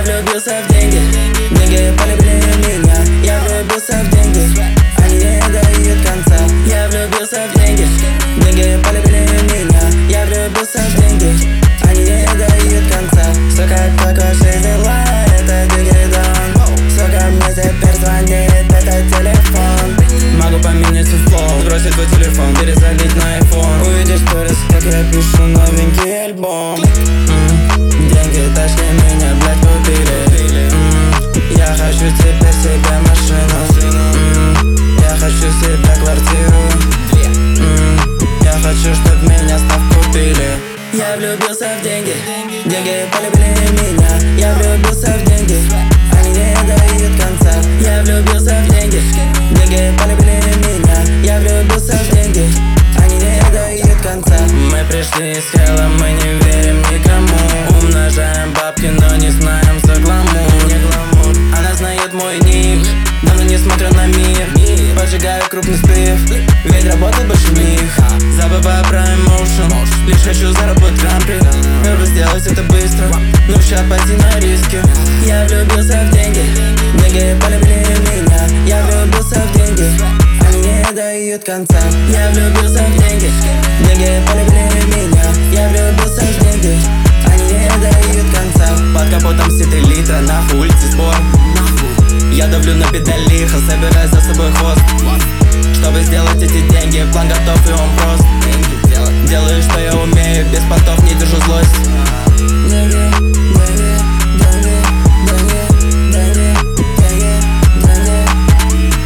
влюбился в деньги, деньги полюбили меня. Я влюбился в деньги, они не дают конца. Я влюбился в деньги, деньги полюбили меня. Я влюбился в деньги, они не дают конца. Сука, только жизнь зла, это деньги дан. Сука, мне теперь звонит этот телефон. Могу поменять свой фон, сбросить твой телефон, перезалить на iPhone. Увидишь сторис, как я пишу новенький альбом. Деньги тачки меня, блядь, купили. Я хочу теперь себе машину. Я хочу себе квартиру. Я хочу, чтоб меня став купили. Я влюбился в деньги, деньги полюбили меня. Я влюбился в деньги, они не дают конца. Я влюбился в деньги, деньги полюбили меня. Я влюбился в деньги, они не дают конца. Мы пришли из хела, мы не верим никому. Умножаем бабки, но не знаем за гламур. Она знает мой ник, давно не смотрю на мир. Поджигаю крупный сплив, ведь работы больше них. Забываю про эмоушен, лишь хочу заработать гран-при. Нужно сделать это быстро, но сейчас пойти на риски. Я влюбился в деньги, деньги полюбили меня. Я влюбился в деньги, они не дают конца. Я влюбился в деньги, деньги полюбили меня. Я влюбился в деньги, они не дают конца. Под капотом ситы литра, нахуй улицы сбор. Я давлю на педаль лихо, собираю за собой хвост. Чтобы сделать эти деньги, план готов и он прост. Делаю, что я умею, без понтов не держу злость. Деньги, деньги.